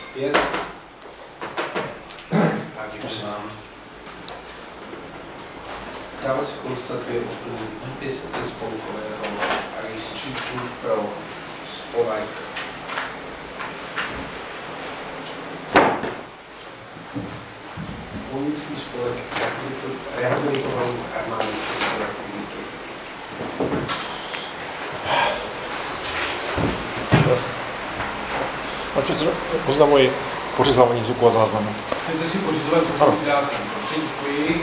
5. Tak děkuji vám. Dále se konstatuje úplný výpis ze spolkového rejstříku pro Spolek. Vojenský spolek rehabilitovaný armády České republiky. Oznamuji pořizování zvuku a záznamu. Chcete si pořizovat zvukový záznam? Dobře, děkuji.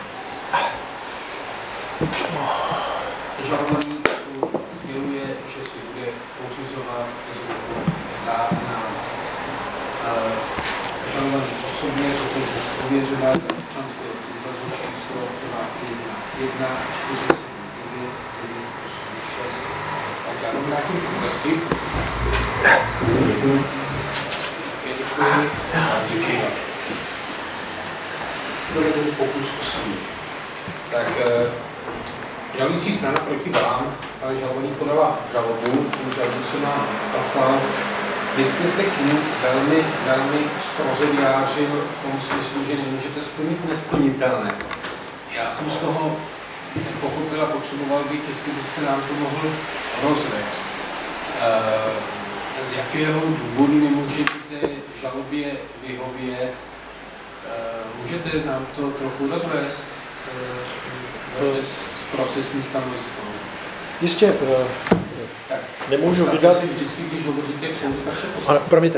Žalovaný sděluje, že si bude pořizovat zvukový záznam. Žalovaný osobně, protože ověřila občanského průkazu číslo 1 479 986. Tak já vám vrátím průkazky. Děkuji. Děkuji. Provedeme pokus o smí. Tak žalující strana proti vám, ale žalovaný podala žalobu, žalobu se má zaslal. Vy jste se k ní velmi stroze vyjádřil v tom smyslu, že nemůžete splnit nesplnitelné. Já jsem z toho nepochopil a potřeboval bych, jestli byste nám to mohl rozvést. Z jakého důvodu nemůžete té žalobě vyhovět? Můžete nám to trochu rozvést? Vaše procesní stanovisko. Jistě, nemůžu vydat... Si vždycky, když hovoříte k soudu, tak se ale promiňte,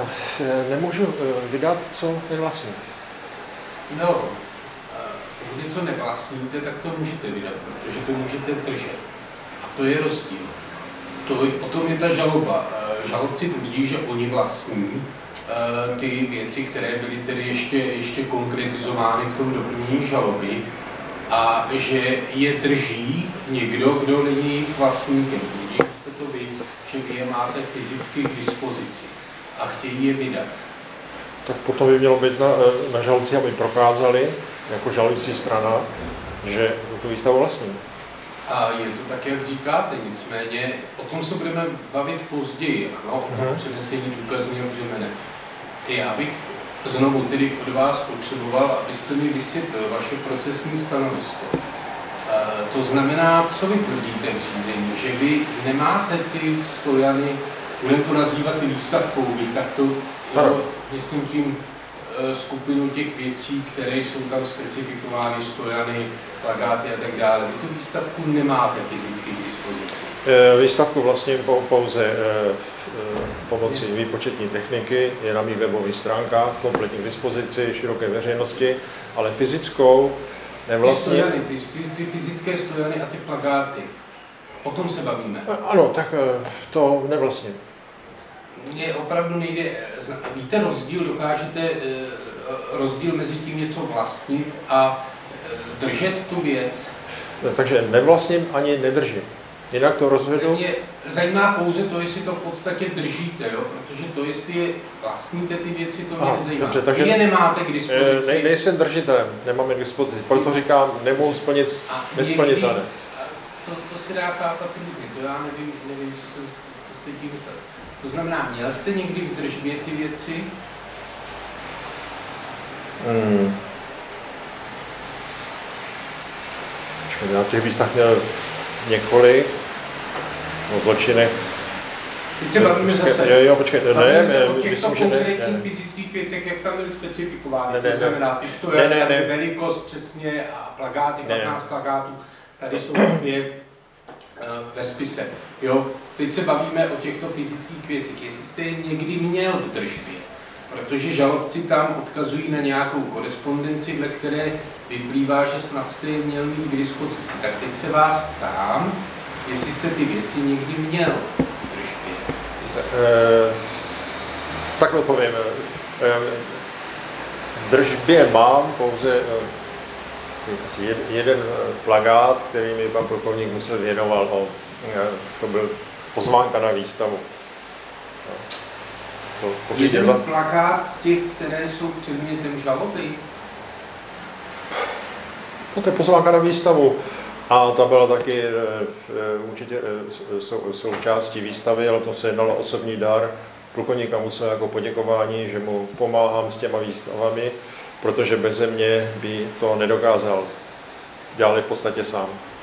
nemůžu vydat, co nevlastním. No, pokud něco nevlastníte, tak to můžete vydat, protože to můžete držet. A to je rozdíl. O tom je ta žaloba. Žalobci tvrdí, že oni vlastní ty věci, které byly tedy ještě konkretizovány v tom doplnění žaloby a že je drží někdo, kdo není jejich vlastníkem. Když jste to vy, že vy je máte fyzicky k dispozici a chtějí je vydat. Tak potom by mělo být na žalobci, aby prokázali, jako žalující strana, že tu výstavu vlastní. A je to tak, jak říkáte, nicméně o tom se budeme bavit později, ano, o tom přenesení důkazního břemene. Já bych znovu tedy od vás potřeboval, abyste mi vysvětlil vaše procesní stanovisko. To znamená, co vy tvrdíte v řízení, že vy nemáte ty stojany, budeme to nazývat ty výstavkou, tak to myslím tím skupinu těch věcí, které jsou tam specifikovány, stojany, plakáty a tak dále. Vy tu výstavku nemáte fyzicky k dispozici. Výstavku vlastně pouze pomocí výpočetní techniky, je na mých webových stránkách, kompletní k dispozici, široké veřejnosti, ale fyzickou nevlastním. Ty fyzické stojany a ty plakáty, o tom se bavíme. Ano, tak to nevlastním. Mně opravdu nejde, víte rozdíl, dokážete rozdíl mezi tím něco vlastnit a držet tu věc? Takže nevlastním ani nedržím. Jinak to rozvedu. Mě zajímá pouze to, jestli to v podstatě držíte, jo? Protože to, jestli je vlastníte ty věci, to mě nezajímá. Dobře, takže vy je nemáte k dispozici. Nejsem držitelem, nemám je k dispozici. Proto říkám, nemohu splnit nesplnitelné. To si dá chápat různě, to já nevím, co jste tím myslel. To znamená, měl jste někdy v držbě ty věci? Já těch výstav měl několik o zločinech. Teď se bavíme zase. Jo, počkejte, o těchto konkrétních fyzických věcech, jak tam byly specifikovány. To znamená, ty stojany, velikost přesně a plakáty, 15 plakátů, tady jsou dvě ve spise. Jo? Teď se bavíme o těchto fyzických věcech. Jestli jste je někdy měl v držbě, protože žalobci tam odkazují na nějakou korespondenci, ve které vyplývá, že snad jste je měl mít k dispozici. Tak teď se vás ptám, jestli jste ty věci někdy měl v držbě. Takhle povím. V držbě mám pouze jeden plakát, který mi pan plukovník musel věnoval. To byl pozvánka na výstavu. Jeden plakát z těch, které jsou předmětem žaloby? No, to je pozvánka na výstavu. A ta byla taky určitě součástí výstavy, ale to se jednalo osobní dar plukovníka Musila jako poděkování, že mu pomáhám s těma výstavami, protože beze mě by to nedokázal. Dělal v podstatě sám.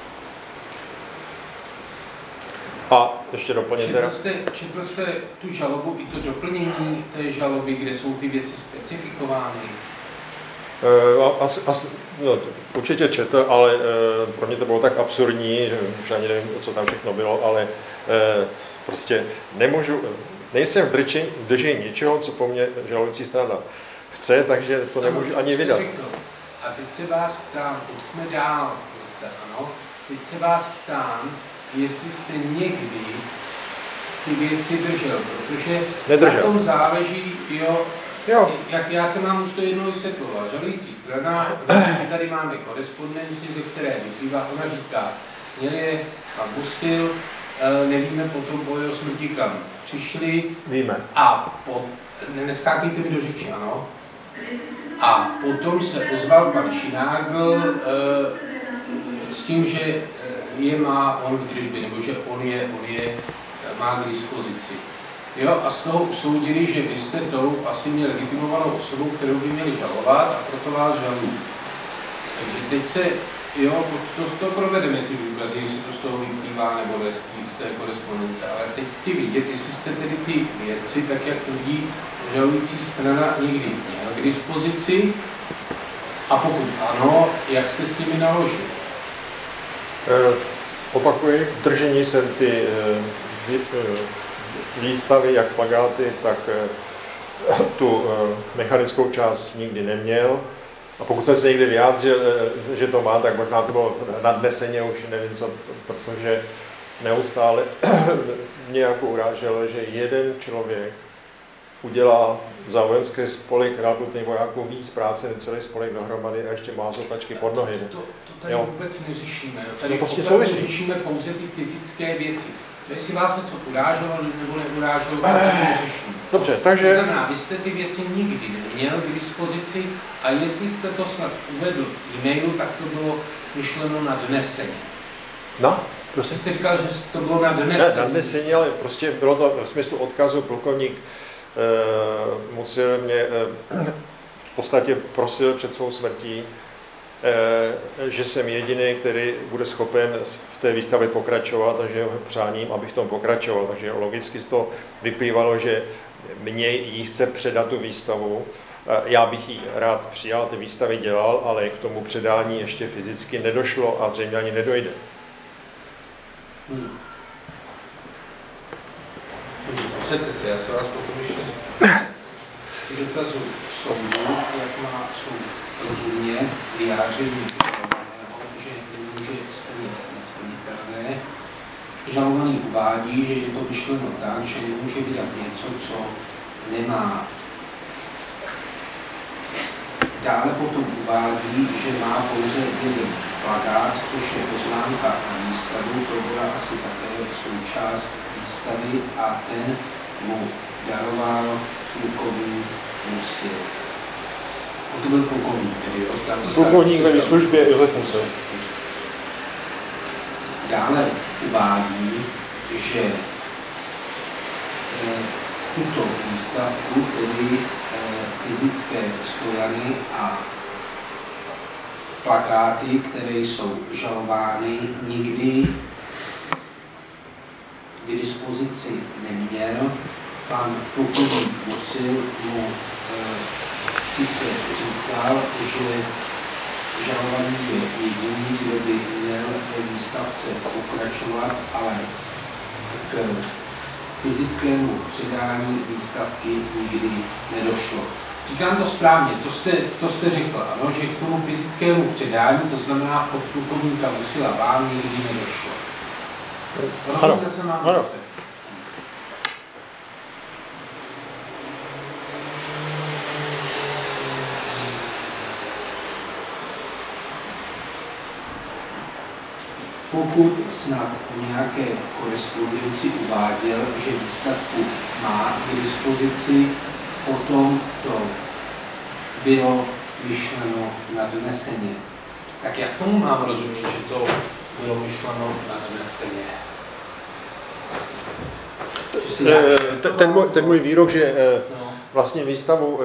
A ještě doplněte. Četl jste tu žalobu i to doplnění té žaloby, kde jsou ty věci specifikovány? Určitě četl, ale pro mě to bylo tak absurdní, že už ani nevím, co tam všechno bylo, ale prostě nejsem v držení něčeho, co po mně žalující strana chce, takže to nemůžu ani vydat. A teď se vás ptám, teď jsme dál, ano, teď se vás ptám, jestli jste někdy ty věci držel, protože nedržel. Na tom záleží, jak já jsem vám už to jednou vysvětloval, žalující strana, my tady máme korespondenci, ze které vyplývá, ona říká, měl je pan Musil, nevíme potom po jeho smrti kam přišli. Víme. A neskákejte mi do řeči, ano. A potom se ozval pan Šinágl s tím, že je má on v držbě, nebo že on je má k dispozici. Jo, a z toho usoudili, že vy jste tou asi měl legitimovanou osobou, kterou by měli žalovat, a proto vás žalují. Takže teď se, to z toho provedeme ty důkazy, jestli to z toho vyplývá, nebo z té korespondence. Ale teď chci vidět, jestli jste tedy ty věci, tak jak tvrdí žalující strana, někdy měl k dispozici, a pokud ano, jak jste s nimi naložili? Opakuji, v držení jsem ty výstavy, jak plakáty, tak tu mechanickou část nikdy neměl. A pokud jsem se někdy vyjádřil, že to má, tak možná to bylo nadneseně, už nevím co, protože neustále mě jako uráželo, že jeden člověk udělá za vojenský spolek rákutných vojáků víc práce než celý spolek dohromady a ještě má zopačky pod nohy. To tady vůbec neřešíme. Tady prostě řešíme pouze ty fyzické věci. Jestli vás něco uráželo nebo neuráželo, to neřešíme. Dobře, takže... To znamená, vy jste ty věci nikdy neměl k dispozici a jestli jste to snad uvedl v e-mailu, tak to bylo myšleno na dneseně. No, prostě. Jste říkal, že to bylo na dneseně. Ne, na dneseně, ale prostě bylo to v smyslu odkazu plukovník Musil mě v podstatě prosil před svou smrtí, že jsem jediný, který bude schopen v té výstavě pokračovat a že jeho přáním, abych v tom pokračoval. Takže logicky z toho vyplývalo, že mě jí chce předat tu výstavu. Já bych ji rád přijal, ty výstavy dělal, ale k tomu předání ještě fyzicky nedošlo a zřejmě ani nedojde. Pusťte se, já se vás potom ještě dotazu soudu, jak má soud rozumět vyjádření žalovaného, že nemůže splnit nesplnitelné. Žalovaný uvádí, že je to myšleno tak, že nemůže vydat něco, co nemá. Dále potom uvádí, že má pouze jeden plakát, což je poznámka na výstavu, to byla asi také součást výstavy a ten mu daroval plukovník Musil. To byl plukovník, který plukovník ve službě Josef Musil. Dále uvádí, že tuto výstavku, tedy fyzické stojany a plakáty, které jsou žalovány, nikdy k dispozici neměl. Pan plukovník Musil mu sice říkal, že žalovaný je jediný, kdo by měl ve výstavce pokračovat, ale k fyzickému předání výstavky nikdy nedošlo. Říkám to správně, to jste řekl, ano, že k tomu fyzickému předání, to znamená od plukovníka Musila vám nikdy nedošlo. Rozumíte se nám dobře? Pokud snad o nějaké korespondenci uváděl, že výstavku má k dispozici, potom to bylo myšleno nadneseně. Tak jak tomu mám rozumět, že to bylo myšleno nadneseně? Ten můj výrok, že vlastně výstavu,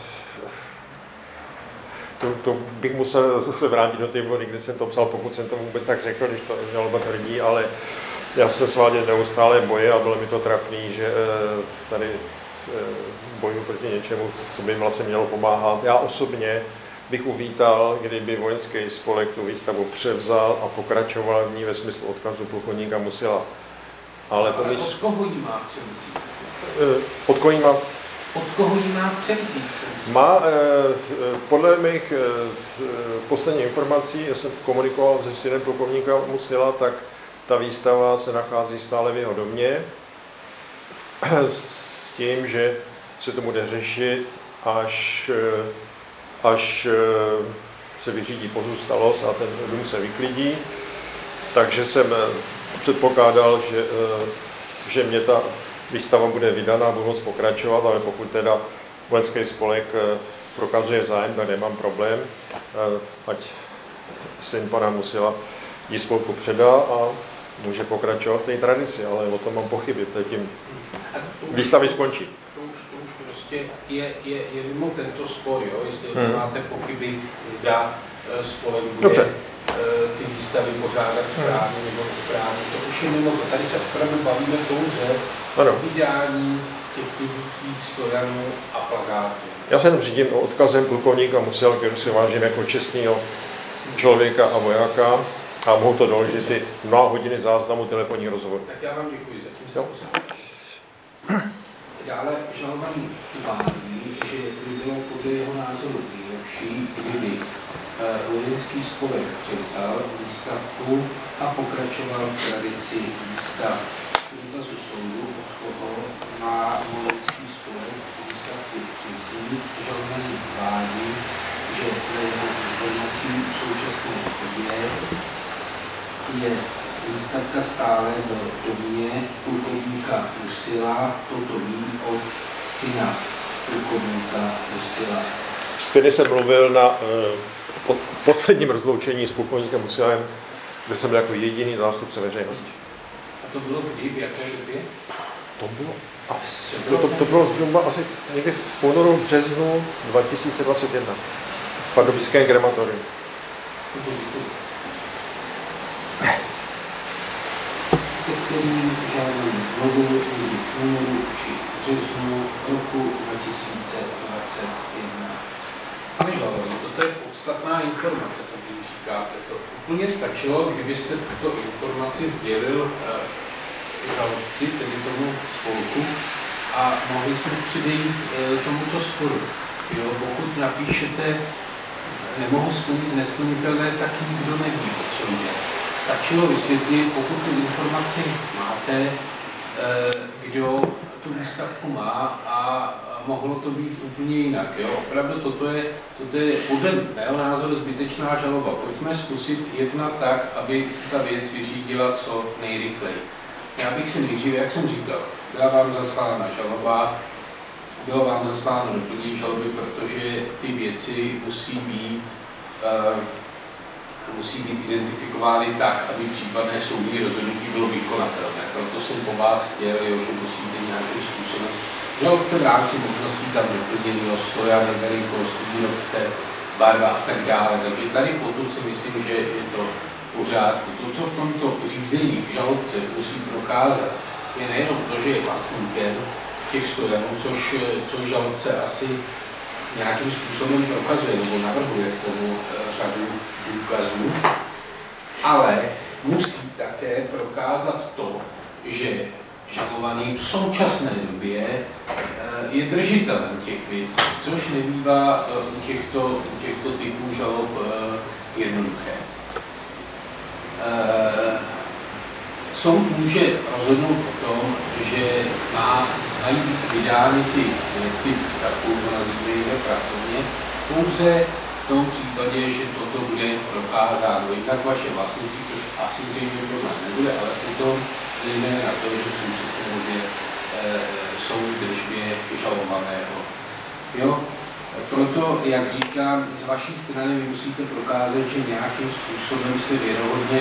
to bych musel zase vrátit do té vody, kde jsem to psal, pokud jsem to vůbec tak řekl, když to žaloba tvrdí, ale já se sváděl neustále boje a bylo mi to trapný, že tady boju proti něčemu, co by vlastně mělo pomáhat. Já osobně bych uvítal, kdyby vojenský spolek tu výstavu převzal a pokračoval v ní ve smyslu odkazu plukovníka Musila. Ale to od koho jí má převzít? Od koho jí má převzít? Má, podle mých posledních informací, já jsem komunikoval se synem plukovníka Musila, tak ta výstava se nachází stále v jeho domě s tím, že se to bude řešit, až se vyřídí pozůstalost a ten dům se vyklidí. Takže jsem předpokládal, že mě ta výstava bude vydaná, budu moct pokračovat, ale pokud teda vojenský spolek prokazuje zájem, tak nemám problém, ať syn pana Musila jí spolku předá a může pokračovat v té tradici, ale o tom mám pochyby, tím výstavy skončí. To už prostě je mimo tento spor, jo? Jestli máte pochyby, zda spolek bude ty výstavy pořádat správně nebo nesprávně, to už je mimo to. Tady se opravdu bavíme pouze o vydání těch fyzických stojanů a plakátů. Já se jenom řídím odkazem plukovníka Musila, který si vážím jako čestného člověka a vojáka a mohu to doložit i mnoha hodiny záznamu telefonních rozhovorů. Tak já vám děkuji, zatím se poslouchám. Dále žalovaný uvádí, že by bylo podle jeho názoru nejlepší, kdyby vojenský spolek převzal výstavku a pokračoval v tradici výstav. Dotazu soudu, od koho má vojenský spolek výstavku převzít, žalovaný uvádí, že dle jeho informací v současné době je výstavka stále v domě plukovníka Musila, toto ví od syna plukovníka Musila. S kterým jsem mluvil na posledním rozloučení s plukovníkem Musilem, kde jsem byl jako jediný zástupce veřejnosti. A to bylo kdy, v jaké době? To bylo zhruba asi někdy v únoru, březnu 2021 v pardubickém krematoriu. Se kterým žádný mluvil někdy v únoru či březnu roku 2021. Pane žalobní, toto je podstatná informace, co tím říkáte. To úplně stačilo, kdybyste tuto informaci sdělil žalobci, tedy tomu spolku, a mohli jsme předejít tomuto sporu. Jo, pokud napíšete nemohu splnit nesplnitelné, tak nikdo neví, o co jde. Stačilo vysvětlit, pokud tu informaci máte, kdo tu výstavku má a mohlo to být úplně jinak. Jo? Opravdu toto je podle mého názoru zbytečná žaloba. Pojďme zkusit jednat tak, aby se ta věc vyřídila co nejrychleji. Já bych si nejdříve, jak jsem říkal, byla vám zaslána žaloba, bylo vám zasláno doplnění žaloby, protože ty věci musí být identifikovány tak, aby případné soudní rozhodnutí bylo vykonatelné. Proto jsem po vás chtěl, že musíte nějakým způsobem žalobce v rámci možností tam doplněného stojan, velikost, výrobce, barva a tak dále. Takže tady potom si myslím, že je to pořádku. To, co v tomto řízení žalobce musí prokázat, je nejenom to, že je vlastníkem těch stojanů, což žalobce asi nějakým způsobem prokazuje nebo navrhuje k tomu řadu důkazů, ale musí také prokázat to, že žalovaný v současné době je držitelem těch věcí, což nebývá u těchto typů žalob jednoduché. Soud může rozhodnout o tom, že mají být vydány ty věci výstavkou, to nazývají pracovně, pouze v tom případě, že toto bude prokázáno. Jednak vaše vlastníci, což asi zřejmě problém nebude, ale potom zejména na to, že v současné době jsou v držbě žalovaného. Jo? Proto, jak říkám, z vaší strany vy musíte prokázat, že nějakým způsobem se věrohodně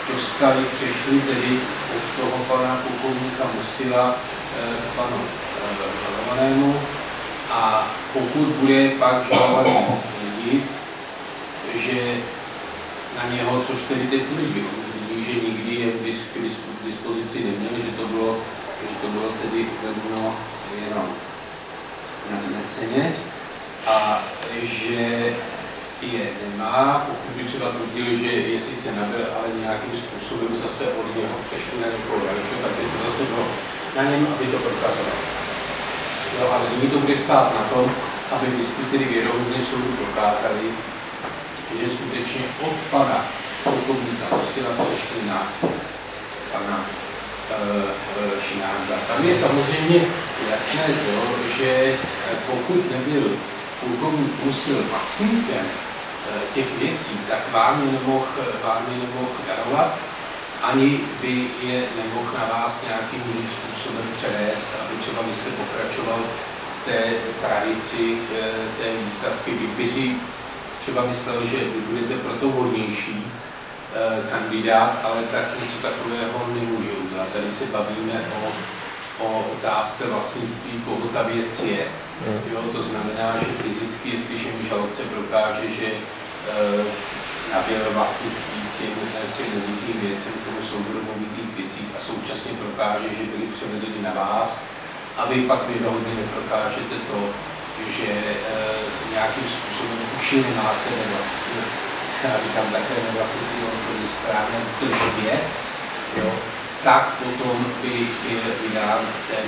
dostali, přešli tedy od toho pana plukovníka Musila k panu žalovanému a pokud bude pak žalovaný tvrdit, že na něho, což tedy teď tvrdí, že nikdy je k dispozici neměl, že to bylo tedy uvedeno jenom nadneseně a že je nemá, pokud by třeba tvrdil, že je sice nabyl, ale nějakým způsobem zase od něho přešli na někoho dalšího, tak je to zase bylo na něm, aby to prokazoval. No, ale nyní to bude stát na tom, aby byste tedy věrohodně soudu prokázali, že skutečně od pana plukovníka Musila přešli na pana Šinánka. Tam je samozřejmě jasné to, že pokud nebyl plukovník Musil vlastníkem těch věcí, tak vám je nemohl darovat, ani by je nemohl na vás nějakým jiným způsobem převést, aby třeba byste pokračoval v té tradici té výstavky. By si třeba myslel, že vy budete proto vhodnější kandidát, ale tak něco takového nemůže udělat. Tady se bavíme o otázce vlastnictví, koho ta věc je. Jo, to znamená, že fyzicky, jestliže mi žalobce prokáže, že nabyl vlastnictví těm movitým věcem, tomu souboru movitých věcí a současně prokáže, že byly převedeny na vás a vy pak věrohodně neprokážete to, že nějakým způsobem už je nemáte nevlastní. Já říkám také nevlastnictví, on to je správně v tržbě, jo, tak potom by byl vydán ten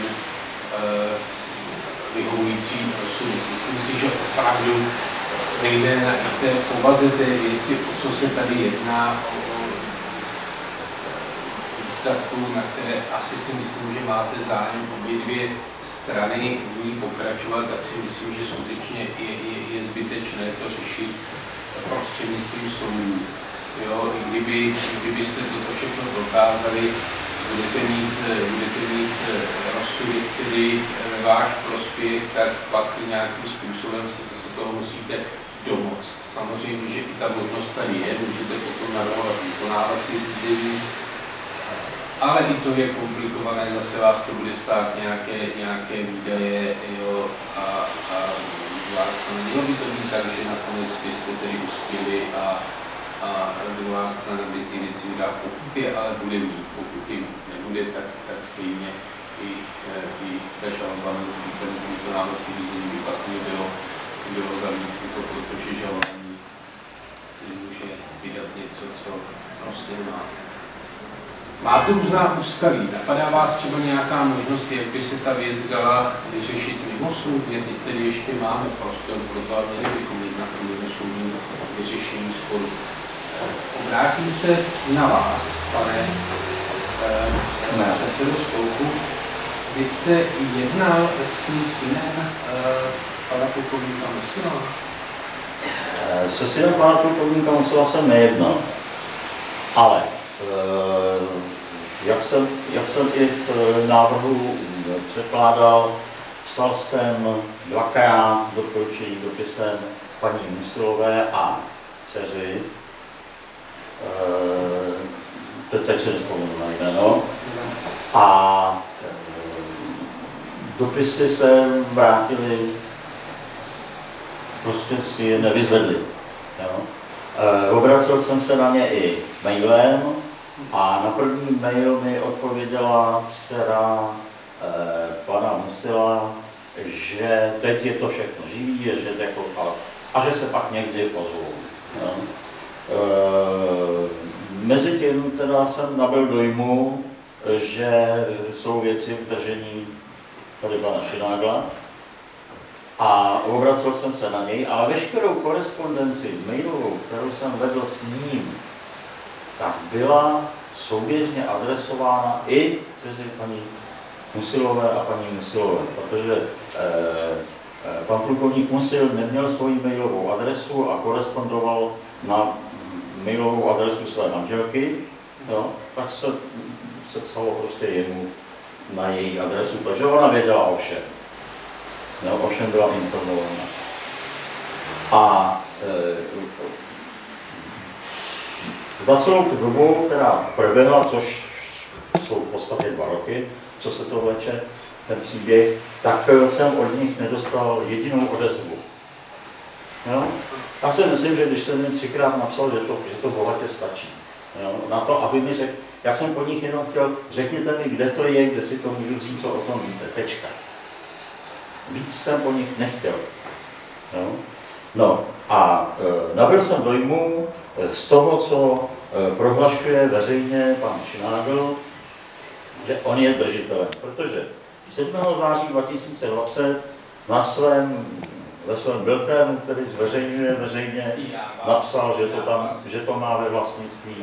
vyhovující rozsudek. Myslím si, že opravdu zejména i v té povaze té věci, o co se tady jedná, o výstavku, na které asi si myslím, že máte zájem obě dvě strany v ní pokračovat, tak si myslím, že skutečně je zbytečné to řešit prostřednictvím soudů. Jo, i kdybyste toto všechno dokázali, budete mít rozsudek, který váš prospěch, tak pak nějakým způsobem se zase toho musíte domoct. Samozřejmě, že i ta možnost tady je, můžete potom navrhovat vykonávací řízení, ale i to je komplikované, zase vás to bude stát nějaké výdaje, jo, a vás to nemělo by to být tak, že nakonec byste tedy uspěli a druhá strana by ty věci vydá, pokud je, ale bude mít. Pokud jim nebude, tak stejně i ta žaloba nebo příkladu vykonávací řízení by pak bylo zamítnuto, protože žalobní nemůže vydat něco, co prostě nemá. Máte různá úskalí. Napadá vás třeba nějaká možnost, jak by se ta věc dala vyřešit mimo soud? Teď tedy ještě máme prostor pro to, a měli bychom jít na mimo soudní vyřešení sporu. Obrátím se na vás, pane předsedo Stouku. Vy jste jednal s tím synem pana plukovníka Musila? Se synem pana plukovníka Musila jsem nejednal, ale jak jsem i v návrhu překládal, psal jsem dvakrát doporučení dopisem paní Musilové a dceři. Teď se nespomenu na jméno. A dopisy se vrátili, prostě si je nevyzvedli. Jo. Obracel jsem se na ně i mailem a na první mail mi odpověděla dcera pana Musila, že teď je to všechno živý, že jako, a že se pak někdy ozvou. Jo. Mezitím teda jsem nabyl dojmu, že jsou věci v držení tady pana Šinágla a obracel jsem se na něj, ale veškerou korespondenci mailovou, kterou jsem vedl s ním, tak byla souběžně adresována i dceři paní Musilové a paní Musilové, protože pan plukovník Musil neměl svoji mailovou adresu a korespondoval na mailovou adresu své manželky, jo, tak se psalo prostě jemu na její adresu, takže ona věděla o všem. No, o všem byla informovaná. A za celou tu dobu, která proběhla, což jsou v podstatě 2 roky, co se to vleče, ten příběh, tak jsem od nich nedostal jedinou odezvu. Jo? Já si myslím, že když jsem mi 3krát napsal, že to bohatě stačí. Jo? Na to, aby mi řekl, já jsem po nich jenom chtěl, řekněte mi, kde to je, kde si to můžu vzít, co o tom víte, tečka. Víc jsem po nich nechtěl. Jo? No a nabyl jsem dojmu z toho, co prohlašuje veřejně pan Šnágl, že on je držitelem, protože 7. září 2020 ve svém bilténu, který zveřejňuje veřejně, napsal, že to má ve vlastnictví.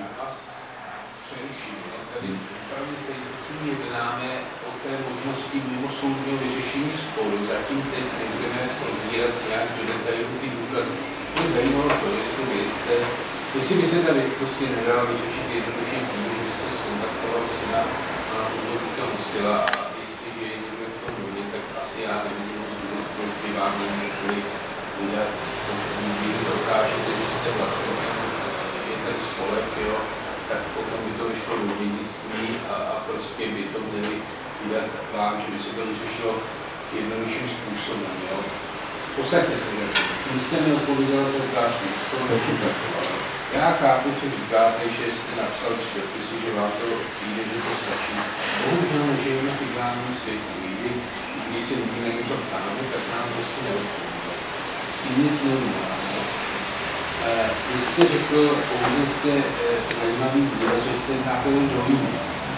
Jednáme o té možnosti mimosoudního vyřešení sporu, zatím teď nebudeme probírat nějak do detailu ty důkazy. Mě zajímalo to, jestli by se ta věc prostě nedala vyřešit jednoduše tím, že by se skontaktoval syna a úvodníka musela a jestliže je někdo v tom hodně, tak asi já nevidím důvod, proč by vám neměli vydat, když dokážete, že jste vlastně je ten spolek, jo, tak potom by to vyšlo do dědictví a prostě by to měli vydat vám, že by se to vyřešilo jednodušším způsobem. Jo. Posaďte se, tím jste mi odpověděl to otázku, že jste to nekontaktoval. Já chápu, co říkáte, že jste napsal 3 dopisy, že vám to přijde, že to stačí. Bohužel nežijeme v ideálním světě. Když si lidí něco ptáme, tak nám prostě neodpovídá. S tím nic neuděláme. Vy jste řekl, použil jste zajímavý důraz, že jste nějakého dojmu,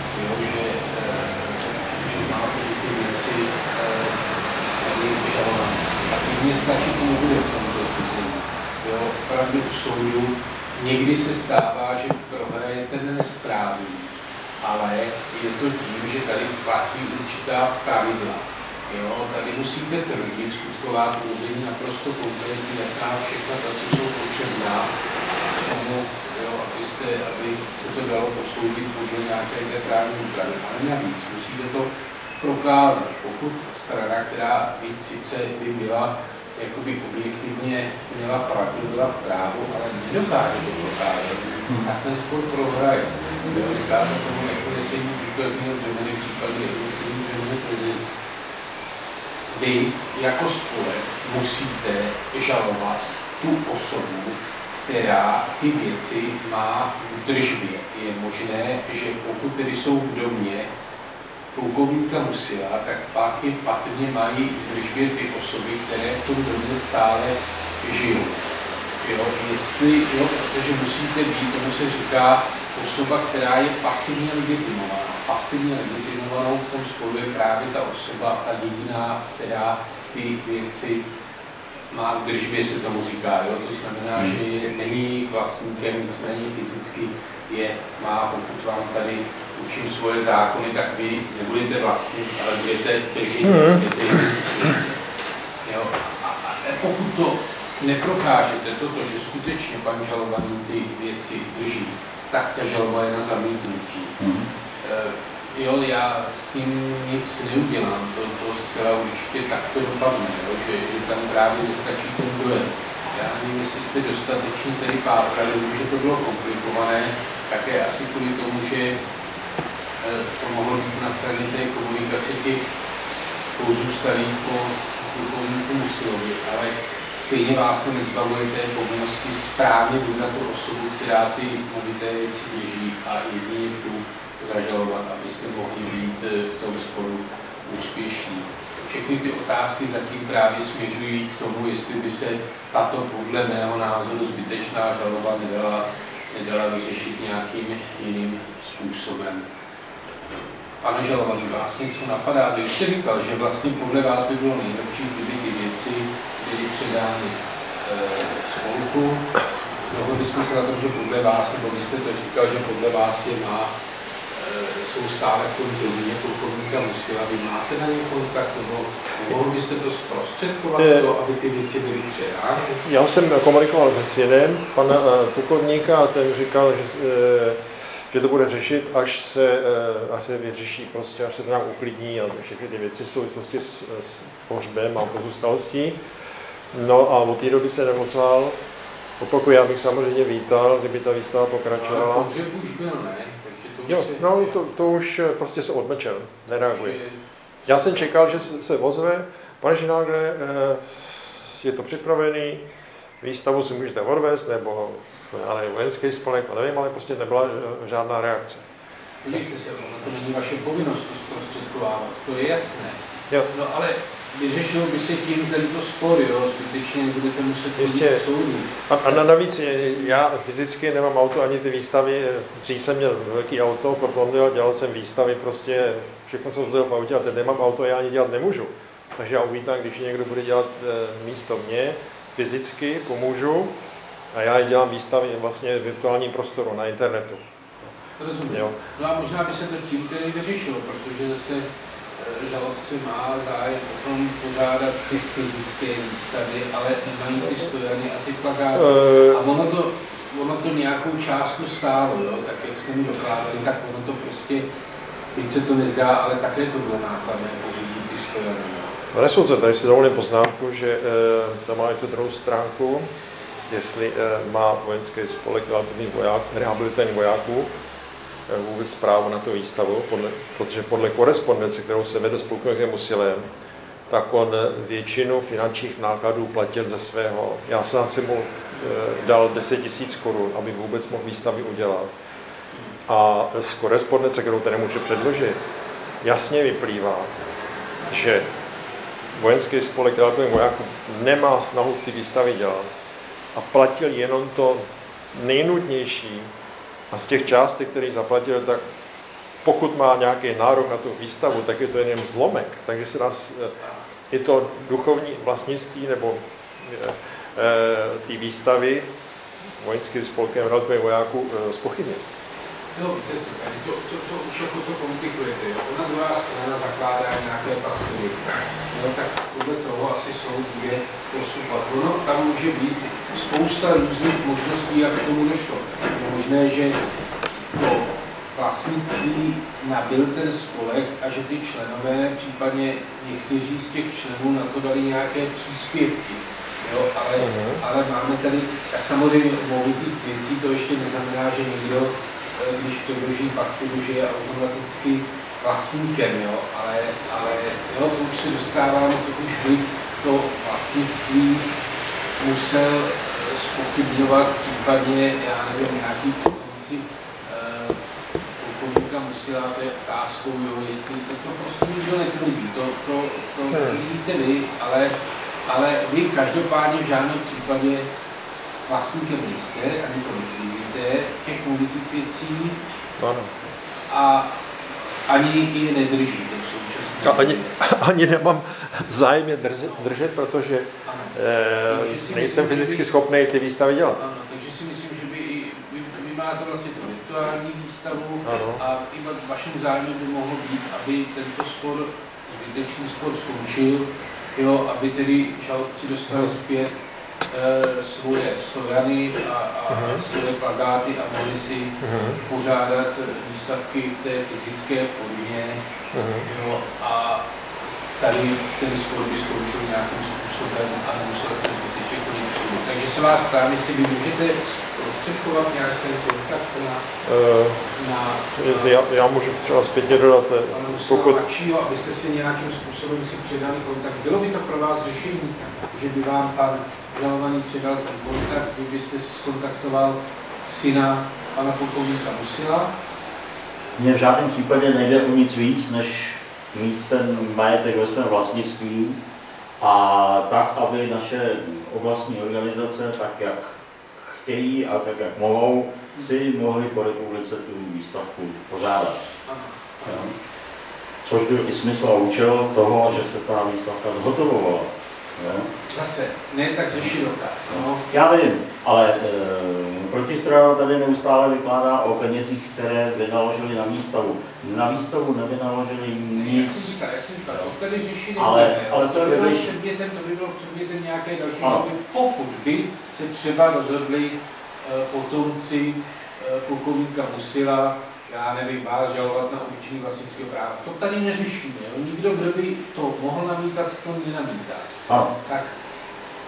že máte ty věci tady žalované. A teď mě stačí, to nebude v tom řízení. Opravdu u soudu někdy se stává, že prohrajete nesprávný, ale je to tím, že tady platí určitá pravidla. Tady musíte tvrdit skutková tvrzení naprosto konkrétní, jasná všechna ta, co jsou potřebná k tomu, aby se to dalo posoudit podle nějaké té právní úpravy. Ale navíc musíte to prokázat. Pokud strana, která sice by byla jakoby objektivně měla pravdu, byla v právu, ale nedokáže to prokázat, tak ten spor prohraje. Říká se tomu nekonesení důkazního břemene v případě nekonesení břemene tvrzení. Vy jako spolek musíte žalovat tu osobu, která ty věci má v držbě. Je možné, že pokud tedy jsou v domě plukovníka Musila, tak pak je patrně mají v držbě ty osoby, které v tom domě stále žijou. Protože musíte být, tomu se říká osoba, která je pasivně legitimovaná. Pasivně legitimovanou v tom sporu je právě ta osoba, ta jediná, která ty věci má v držbě, se tomu říká. To znamená, že není jejich vlastníkem, nicméně fyzicky je má. Pokud vám tady učím svoje zákony, tak vy nebudete vlastnit, ale budete držet. A pokud to neprokážete, že skutečně pan žalovaný ty věci drží, tak ta žaloba je na zamítnutí. Já s tím nic neudělám, to zcela určitě takto dopadne, že tam právě nestačí ten dojem. Já nevím, jestli jste dostatečně tedy pátrali, že to bylo komplikované, také asi kvůli tomu, že to mohlo být na straně té komunikace těch pozůstalých po plukovníku Musilovi, ale stejně vás to nezbavuje té povinnosti správně vydat tu osobu, která ty movité věci drží a jedině tu zažalovat, abyste mohli být v tom sporu úspěšní. Všechny ty otázky zatím právě směřují k tomu, jestli by se tato podle mého názoru zbytečná žaloba nedala vyřešit nějakým jiným způsobem. Pane žalovaný, vás něco napadá? Vy jste říkal, že vlastně podle vás by bylo nejlepší, kdyby ty věci byly předány spolku. Dohodli jsme se na tom, že podle vás, nebo vy jste to říkal, že podle vás jsou stále v tom domě plukovníka Musila. Vy máte na něj kontakt, nebo mohl byste to zprostředkovat, aby ty věci byly předány? Já jsem komunikoval se synem pana plukovníka a ten říkal, že to bude řešit, až se vyřeší, prostě, až se to nějak uklidní a všechny ty věci v souvislosti s pohřbem a pozůstalostí. No a od té doby se neozval Opakuju, já bych samozřejmě vítal, kdyby ta výstava pokračovala. Ale pohřeb už byl, ne? Takže to už Jo, se... no to už prostě se odmlčel, nereaguje. Já jsem čekal, že se ozve, pane Žinágle, je to připravený, výstavu si můžete odvést, nebo já nevím, vojenský spolek, to nevím, ale prostě nebyla žádná reakce. Podívejte se, to není vaše povinnost to zprostředkovávat, to je jasné. Jo. No ale vyřešil by se tím tento spor, jo, zbytečně nebudete muset chodit do soudu. A navíc já fyzicky nemám auto, ani ty výstavy, dřív jsem měl velký auto, dělal jsem výstavy, prostě všechno jsem vzal v autě, ale teď nemám auto, já ani dělat nemůžu. Takže já uvítám, když někdo bude dělat místo mě, fyzicky pomůžu a já dělám výstavy vlastně v virtuálním prostoru na internetu. Rozumím. Jo. No a možná by se to tím tedy vyřešilo, protože zase žalobce má zájem o tom pořádat ty fyzické výstavy, ale nemají ty stojany a ty plakáty. A ono to nějakou částku stálo, jo? Tak jak jste mi dokládali, tak ono to prostě, byť se to nezdá, ale také to bylo nákladné pořídit ty stojany. Pane soudce, tady si dovolím poznámku, že tam má i tu druhou stránku, jestli má vojenský spolek rehabilitovaných vojáků vůbec právo na tu výstavu, protože podle korespondence, kterou se vedl s plukovníkem Musilem, tak on většinu finančních nákladů platil ze svého. Já jsem si mu dal 10 000 korun, aby vůbec mohl výstavy udělat. A z korespondence, kterou tady může předložit, jasně vyplývá, že vojenský spolek rehabilitovaných vojáků nemá snahu ty výstavy dělat a platil jenom to nejnutnější. A z těch částek, které zaplatil, tak pokud má nějaký nárok na tu výstavu, tak je to jen zlomek. Takže se nás i to duchovní vlastnictví nebo ty výstavy vojenským spolkem rehabilitovaných vojáků zpochybnit. No, víte co, tady to už jako to komplikujete, jo. Ona druhá strana zakládá nějaké faktory. No, tak podle toho asi soud bude postupovat. Ono tam může být spousta různých možností, jak k tomu došlo. Je možné, že to vlastnictví nabyl ten spolek a že ty členové, případně někteří z těch členů na to dali nějaké příspěvky. Jo, ale máme tady, tak samozřejmě movitých věcí, to ještě neznamená, že někdo, když předloží fakturu, že je automaticky vlastníkem, jo, ale jo, to už se dostáváme, to už by to vlastnictví musel zpochybňovat, případně, já nevím, nějaký potomci plukovníka Musila, to je otázkou, jo, jestli to prostě nikdo netvrdí, to vidíte vy, ale vy každopádně v žádném případě vlastníkem nejste, ani to netvrdíte, těch movitých věcí, a ani je nedržíte v současné. Ani nemám zájem je držet, protože nejsem fyzicky schopný ty výstavy dělat. Ano, takže si myslím, že vy máte vlastně tu virtuální výstavu a i v vašem zájmu by mohlo být, aby tento spor, zbytečný spor skončil, jo, aby tedy žalobci dostali zpět svoje stojany a svoje plakáty a mohli si pořádat výstavky v té fyzické formě. Jo, a tady ten spor by skončil nějakým způsobem a nemusel se skutečně konit. Takže se vás ptám, jestli vy můžete zprostředkovat nějaký kontakt na já můžu třeba zpětně dodat, pokud abyste si nějakým způsobem si předali kontakt. Bylo by to pro vás řešení, že by vám pan žalovaný předal ten kontakt, vy byste si zkontaktoval syna pana plukovníka Musila? Mně v žádném případě nejde o nic víc, než mít ten majetek ve svém vlastnictví a tak, aby naše oblastní organizace, tak jak chtějí a tak jak mohou, si mohli po republice tu výstavku pořádat. Což byl i smysl a účel toho, že se ta výstavka zhotovovala. Zase, ne tak ze široka. No. Já vím, ale protistrana tady neustále vykládá o penězích, které vynaložili na výstavu. Na výstavu nevynaložili nic. Jak jsem říkal, to tady řešili ale to by bylo předmětem nějaké další doby, pokud by se třeba rozhodli potomci plukovníka Musila, já nevím, vás žalovat na obyčejný vlastnický právo. To tady neřešíme. Jo? Nikdo, kdo by to mohl namítat, to nenamítá. Tak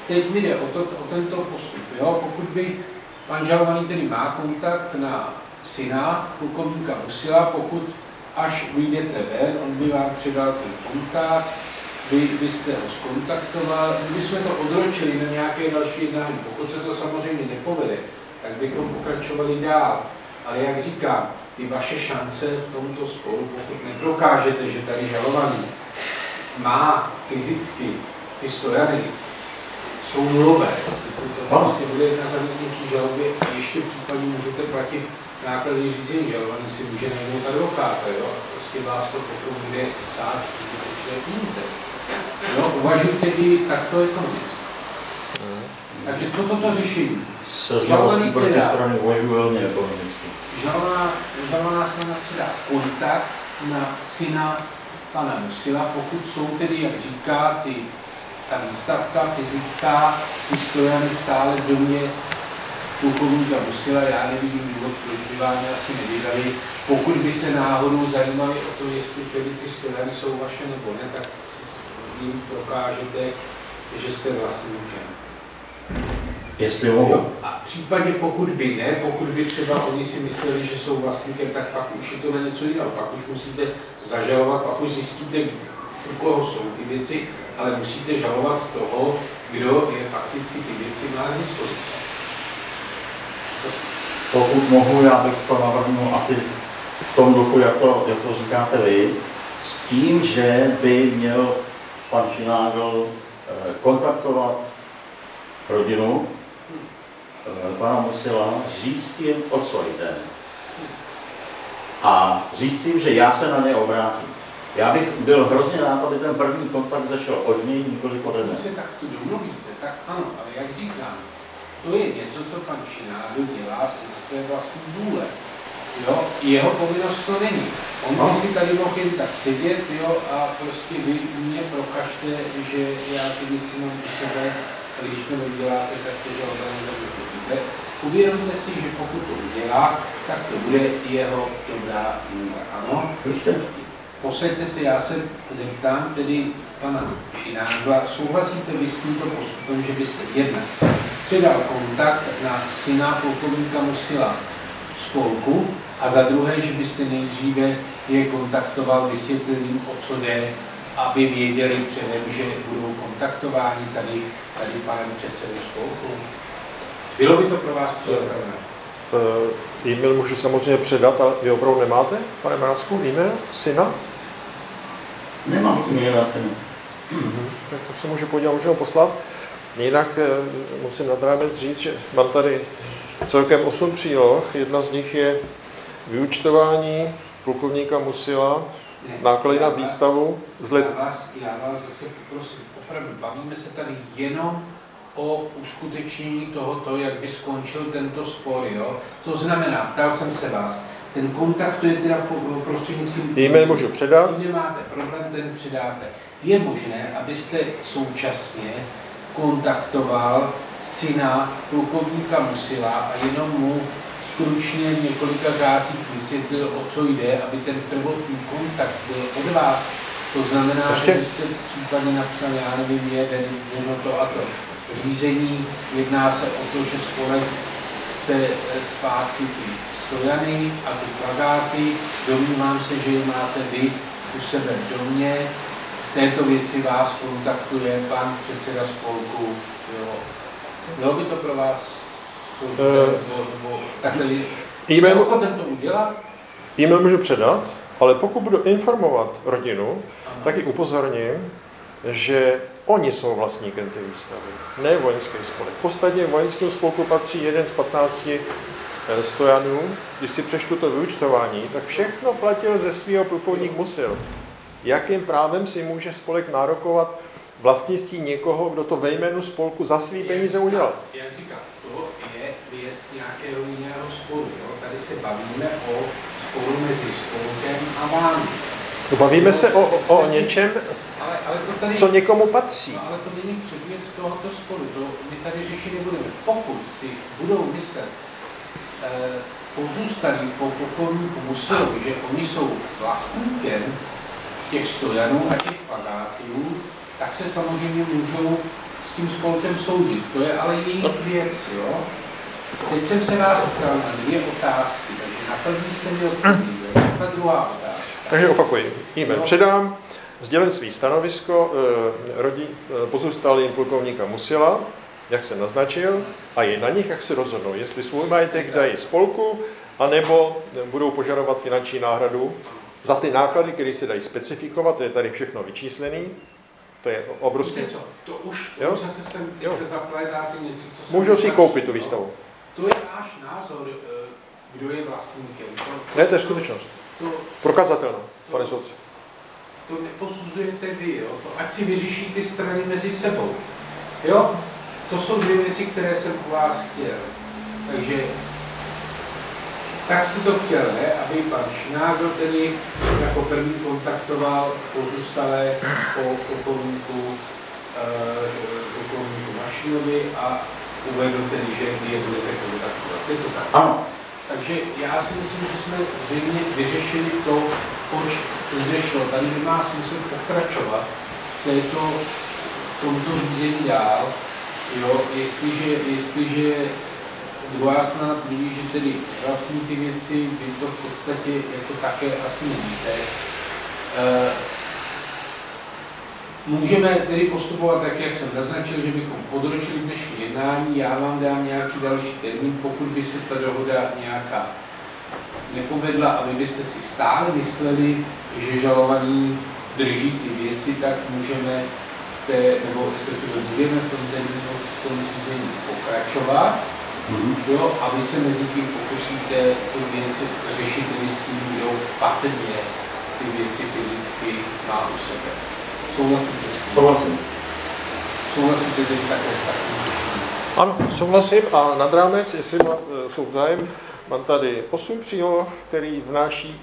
teď mi jde o tento postup. Jo? Pokud by pan žalovaný tedy má kontakt na syna plukovníka Musila, pokud až vyjdete ven, on by vám předal ten kontakt, vy byste ho skontaktoval, kdybychom to odročili na nějaké další jednání, pokud se to samozřejmě nepovede, tak bychom pokračovali dál. Ale jak říkám, ty vaše šance v tomto sporu, pokud neprokážete, že tady žalovaný má fyzicky ty stojany, jsou nulové. To prostě bude na zamítnutí žaloby a ještě případně můžete platit náklady řízení. Žalovaný si může najmout advokáta, jo? Prostě vás to potom bude stát určité peníze. Jo? Uvažujte i takto ekonomicky. Takže co toto řešení? Se znalostí protistrany uvažuji velmi ekonomicky. Žalovaná strana předá kontakt na syna pana Musila, pokud jsou tedy, jak říká, ta výstavka fyzická, ty stojany stále v domě plukovníka Musila, já nevidím důvod, proč by vám je asi nevydali. Pokud by se náhodou zajímali o to, jestli tedy ty stojany jsou vaše nebo ne, tak si jim prokážete, že jste vlastníkem. Jestli mohu. A případně pokud by ne, pokud by třeba oni si mysleli, že jsou vlastníkem, tak pak už je to na něco jiného. Pak už musíte zažalovat, pak už zjistíte, u koho jsou ty věci, ale musíte žalovat toho, kdo je fakticky ty věci má k dispozici. Pokud mohu, já bych to navrhnul asi v tom duchu, jak to říkáte vy, s tím, že by měl pan Šinágl kontaktovat rodinu pana Musila, říct jim, o co jde. A říct jim, že já se na ně obrátím. Já bych byl hrozně rád, aby ten první kontakt zašel od něj, nikoliv ode mne. Když se takto domluvíte, tak ano, ale jak říkám, to je něco, co pan Šinágl dělá ze své vlastní vůle. Jo? Jeho povinnost to není. On by si tady mohl jen tak sedět, jo, a prostě vy mě prokažte, že já ty věci mám u sebe, a když to neuděláte, tak to žalba nebude. Uvědomte si, že pokud to udělá, tak to bude jeho dobrá vůle. Ano? Prostě. Posaďte se, já se zeptám tedy pana Šinágla, souhlasíte vy s tímto postupem, že byste jednak předal kontakt na syna plukovníka Musila spolku a za druhé, že byste nejdříve je kontaktoval, vysvětlil jim, o co jde, aby věděli předem, že budou kontaktováni tady panem předsedou spolku? Bylo by to pro vás přijatelné? E-mail můžu samozřejmě předat, ale vy opravdu nemáte, pane Mrázku, e-mail syna? Nemám e-mail na syna. Tak to se můžu podívat, můžu ho poslat. Jinak musím nad rámec říct, že mám tady celkem 8 příloh. Jedna z nich je vyúčtování plukovníka Musila, náklady na výstavu. Já vás zase poprosím, opravdu bavíme se tady jenom o uskutečnění tohoto, jak by skončil tento spor, jo? To znamená, ptal jsem se vás, ten kontakt to je teda prostřednictvím... E-mail můžu předat. S tím nemáte problém, ten předáte. Je možné, abyste současně kontaktoval syna plukovníka Musila a jenom mu stručně v několika řádcích vysvětlil, o co jde, aby ten prvotní kontakt byl od vás. To znamená, že byste případně napsal, já nevím, jedno to a to řízení, jedná se o to, že spolek chce zpátky ty stojany a ty plakáty, domnívám se, že je máte vy u sebe v domě, v této věci vás kontaktuje pan předseda spolku, jo. Bylo by to pro vás takhle, jste ochoten to udělat? E-mail můžu předat, ale pokud budu informovat rodinu, tak ji upozorním, že oni jsou vlastníkem té výstavy, ne vojenský spolek. Ostatně vojenskému spolku patří jeden z 15 stojanů. Když si přečtu to vyúčtování, tak všechno platil ze svého plukovník Musil. Jakým právem si může spolek nárokovat vlastnictví někoho, kdo to ve jménu spolku za svý peníze udělal? Jak říkám, to je věc nějakého jiného sporu. Jo? Tady se bavíme o sporu mezi spolkem a vámi. Bavíme se o něčem, ale to tady, co někomu patří. No, ale to není předmět tohoto sporu. To my tady řešit nebudeme. Pokud si budou myslet pozůstalí po plukovníku Musilovi, že oni jsou vlastníkem těch stojanů a těch plakátů, tak se samozřejmě můžou s tím spolkem soudit. To je ale jejich věc, jo. Teď jsem se vás ptal na 2 otázky, takže na první jste mi odpověděl, ta druhá otázka. Takže opakuji, e-mail předám, sdělím svý stanovisko, pozůstalým plukovníka Musila, jak jsem naznačil, a je na nich, jak se rozhodnou, jestli svůj majetek dají spolku, anebo budou požadovat finanční náhradu za ty náklady, které se dají specifikovat, to je tady všechno vyčíslený, to je obrovský. To už zase jsem zaplétáte něco, co můžou si koupit tu výstavu. To je náš názor, kdo je vlastníkem. Ne, to je skutečnost. Prokazatelná, pane soudce. To neposuzujete vy, jo? To ať si vyřeší ty strany mezi sebou. Jo? To jsou 2 věci, které jsem u vás chtěl. Takže tak si to chtěl, ne? Aby pan Šnágl tedy jako první kontaktoval pozůstalé po plukovníku Mašinovi a uvedl tedy, že je budete kontaktovat. Je to tak? Ano. Takže já si myslím, že jsme zřejmě vyřešili to, proč zde šlo. Tady nemá smysl pokračovat v tomto řízení dál. Jo, jestliže druhá strana tvrdí, že tedy vlastní ty věci, vy to v podstatě jako také asi nevíte. Můžeme tedy postupovat tak, jak jsem naznačil, že bychom odročili dnešní jednání, já vám dám nějaký další termín, pokud by se ta dohoda nějaká nepovedla a vy byste si stále mysleli, že žalovaný drží ty věci, tak můžeme budeme v tom termínu, v tom řízení pokračovat. Jo, a vy se mezi tím pokusíte ty věci řešit s tím, kdo patrně ty věci fyzicky má u sebe. Souhlasíte s tím? Souhlasím. Souhlasíte tedy také s takovým řešením? Ano, souhlasím a nad rámec, jestli jsou zájem, mám tady 8 příloh, který vnáší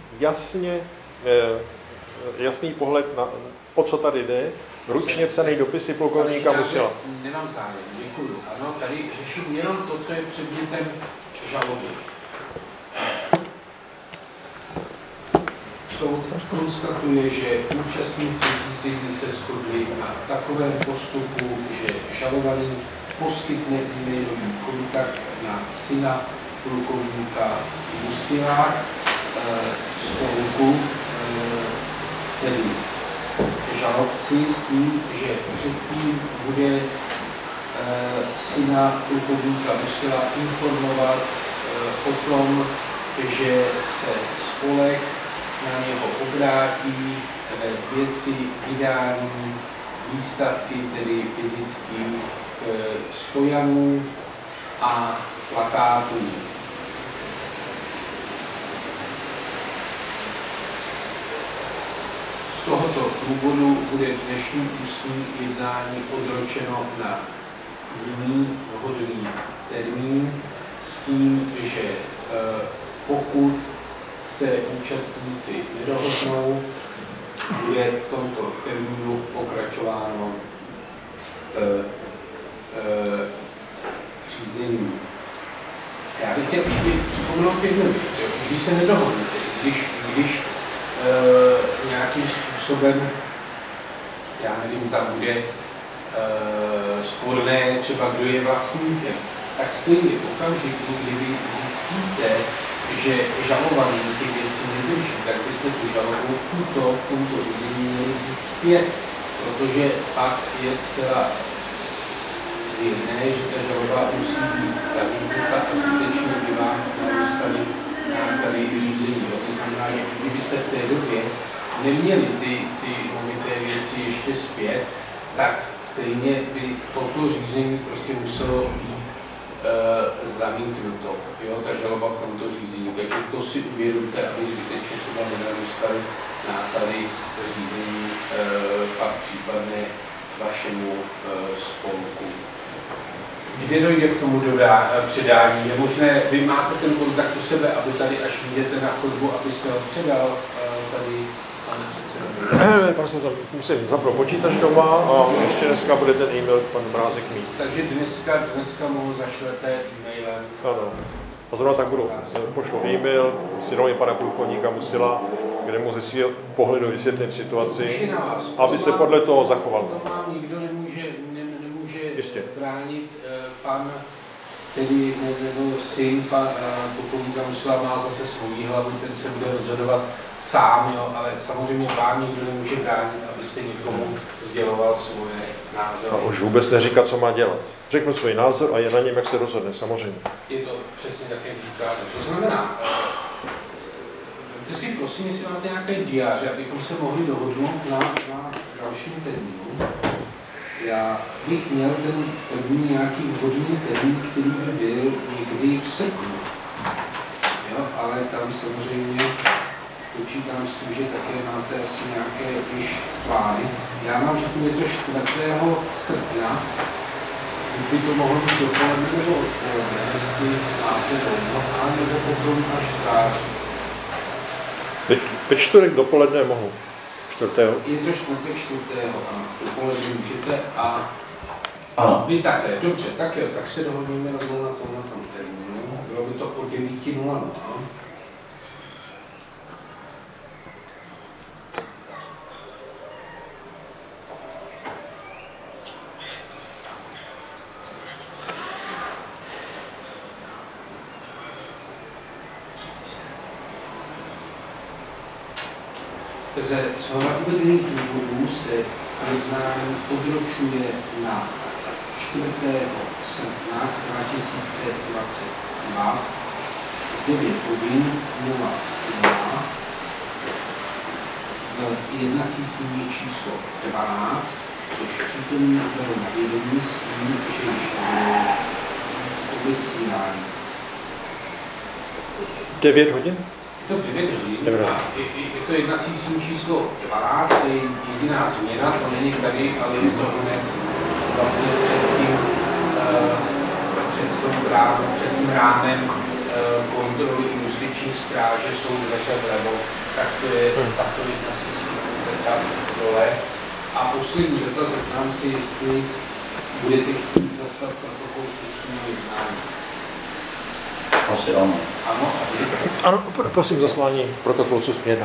jasný pohled na o co tady jde, ručně psaný dopisy plukovníka Musila. Nemám zájem, děkuju. Ano, tady řeším jenom to, co je předmětem žaloby. Soud konstatuje, že účastníci řízení se shodli na takovém postupu, že žalovaný poskytne e-mailový kontakt na syna plukovníka Musila spolku, tedy žalobci, s tím, že předtím bude syna plukovníka Musila informovat o tom, že se spolek na něho obrátí ve věci vydání výstavky, tedy fyzických stojanů a plakátů. Z tohoto důvodu bude dnešní ústní jednání odročeno na jiný vhodný termín s tím, že pokud se účastníci nedohodnou, bude v tomto termínu pokračováno řízení. Já bych chtěl připomenout jednu věc, když se nedohodnete, když nějakým způsobem, já nevím, tam bude sporné třeba, kdo je vlastníkem, tak stejně v okamžiku, kdyby zjistíte, že žalovaný ty věci nedrží, tak byste tu žalobu v tomto řízení měli vzít zpět, protože pak je zcela zjevné, že ta žaloba musí být zamítnuta a skutečně by vám narůstaly náklady řízení. To znamená, že kdybyste v té době neměli ty movité věci ještě zpět, tak stejně by toto řízení prostě muselo být zamítnuto, jo, ta žaloba v tomto řízení. Takže to si uvědomte, aby zbytečně třeba nenarůstaly náklady řízení pak případně vašemu spolku. Kde dojde k tomu předání? Je možné, vy máte ten kontakt u sebe, aby tady, až vyjdete na chodbu, abyste ho předal tady panu předsedovi? Prostě to musím zapnout počítač doma a ještě dneska bude ten e-mail pan Mrázek mít. Takže dneska mu zašlete e-mailem. Ano. A zrovna tak pošlu e-mail synovi pana plukovníka Musila, kde mu ze svého pohledu vysvětlím situaci, aby se podle toho zachoval. To vám nikdo nemůže jistě. bránit. Pan, který nebo syn plukovníka Musila má zase svou hlavu, ten se bude rozhodovat sám, jo, ale samozřejmě vám nikdo nemůže bránit, abyste někomu sděloval svoje názory. A už vůbec neříká, co má dělat. Řeknu svůj názor a je na něm, jak se rozhodne, samozřejmě. Je to přesně tak, jak říkáte. To znamená, vemte si prosím, jestli máte nějaké diáře, abychom se mohli dohodnout na dalším termínu. Já bych měl ten první nějaký vhodný termín, který by byl někdy v srpnu. Jo, ale tam samozřejmě počítám s tím, že také máte asi nějaké již plány. Já vám řeknu, je to 4. srpna, by to mohlo být dopoledne nebo odpoledne, jestli máte volno, a nebo potom až v září. Ve čtvrtek dopoledne mohu. 4. Je to čtvrtek 4. a dopoledne můžete a vy také. Dobře, tak jo, tak se dohodneme rovnou na tom termínu. Bylo by to o 9:00. Ze shora uvedených důvodů se jednání odročuje na 4. srpna 2022 v 9 hodin 02 v jednací síni číslo 12, což přítomní berou na vědomí s tím, že již vysílání. 9 hodin? Je to 9 hodin a je to jednací síň číslo 12, to je jediná změna, to není tady, ale je to hned vlastně před tím rámem kontroly justiční stráže jsou dveře vlevo, tak to je tato jednací síň tam dole. A poslední dotaz, zeptám si, jestli budete chtít zaslat protokol slušného jednání. Asi ano. Ano, Ano, prosím zaslání protokolu slušného.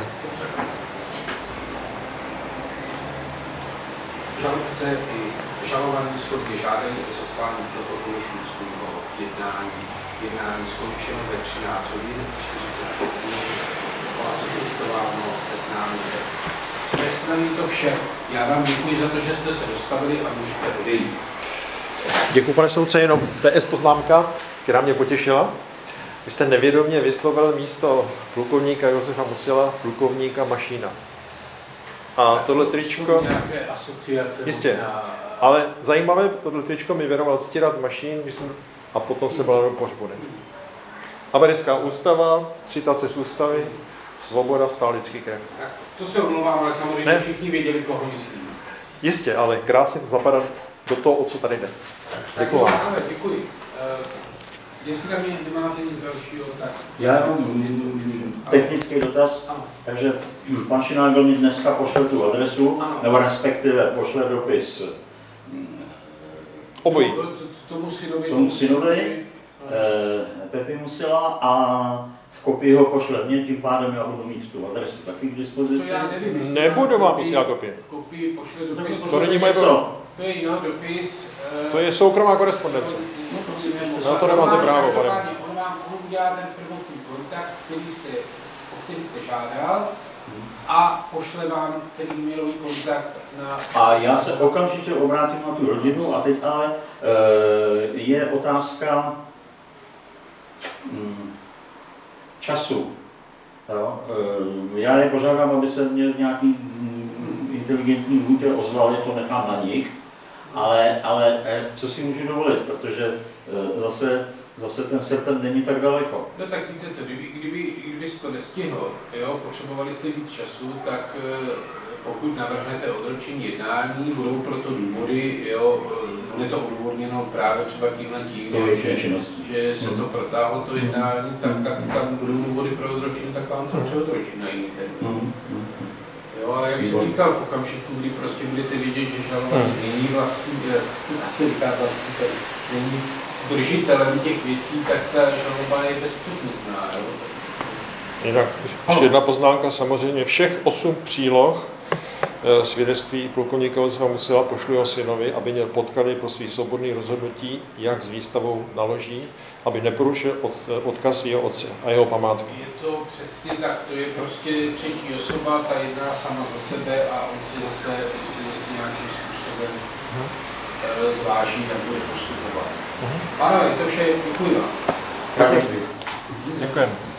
Žalobce i žalovaní shodně žádají o zaslání protokolu slušného jednání. Jednání skončeno ve 13 hodin 45 minut. Klasifikováno bez námitek. Z mé strany to vše. Já vám děkuji za to, že jste se dostavili a můžete odejít. Děkuji, pane soudce, jenom PS poznámka, která mě potěšila. Vy jste nevědomě vyslovil místo plukovníka Josefa Musila plukovníka Mašína. A tohle tričko... Nějaké asociace. Jistě, ale zajímavé, tohle tričko mi věnoval Ctirad Mašín, a potom se byl pohřbu. Americká ústava, citace z ústavy, svoboda, stál lidský krev. Tak to se omlouvám, ale samozřejmě ne. Všichni věděli, koho myslím. Jistě, ale krásně to zapadá do toho, o co tady jde. Děkuji vám. Děkuji. Jestli tam nemáte nic dalšího, tak... Já mám technický dotaz, takže pan Šinágl mi dneska pošle tu adresu, nebo respektive pošle dopis obojí. Tomu synovi Pepi Musila a v kopii ho pošle mě, tím pádem já budu mít tu adresu taky k dispozici. To já nevím, nebudu vám posílat kopii. Kopii pošle dopis. To není moje co? To je jeho dopis. To je soukromá korespondence. Na to nemáte právo, pane. On vám udělá ten prvotní kontakt, o který jste žádal, a pošle vám ten e-mailový kontakt na... A já se okamžitě obrátím na tu rodinu a teď ale je otázka času. Jo? Já je požádám, aby se mě nějaký inteligentní lhůtě ozvali, to nechám na nich, ale co si můžu dovolit, protože zase ten srpen není tak daleko. No tak víte co, kdyby si to nestihl, jo, potřebovali jste víc času, tak pokud navrhnete odročení jednání, budou proto důvody, jo, bude to odůvodněno právě třeba tímhle že se to protáhlo to jednání, tak tam budou důvody pro odročení, tak vám to přeodročí na jiný termín. Jo, ale jak jsem říkal, v okamžiku, kdy prostě budete vědět, že žalovaný není není držitelem těch věcí, tak ta žaloba je bezpředmětná. Jinak ještě jedna poznámka, samozřejmě všech 8 příloh svědectví plukovníka Josefa Musila pošlu jeho synovi, aby měl podklady pro svý svobodný rozhodnutí, jak s výstavou naloží, aby neporušil odkaz svého otce a jeho památku. Je to přesně tak, to je prostě třetí osoba, ta jedná sama za sebe a on si zase nějakým způsobem zváží, jak bude postupovat. Pánové, to vše, děkuji vám. Děkujeme.